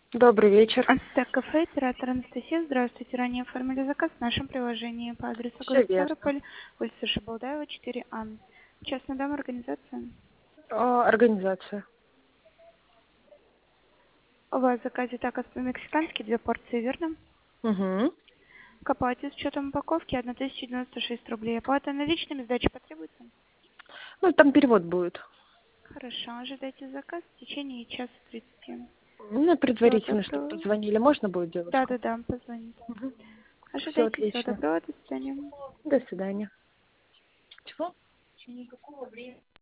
Добрый вечер. Астек кафе, оператор Анастасия. Здравствуйте. Ранее оформили заказ в нашем приложении по адресу Все город верно. Ставрополь, улица Шабалдаева, 4А. Частный дом, организация. Организация. У вас в заказе такос по-мексикански, 2 порции, верно? Угу. К оплате с учетом упаковки 1096 рублей. Оплата наличными, сдача потребуется? Ну, там перевод будет. Хорошо. Ожидайте заказ в течение часа 30. Ну, Всего предварительно, чтобы доброго. позвонили, можно будет девушка? Да, позвоните. Угу. Все Ожидайте. Всего отлично. доброго. До свидания. До свидания. Чего?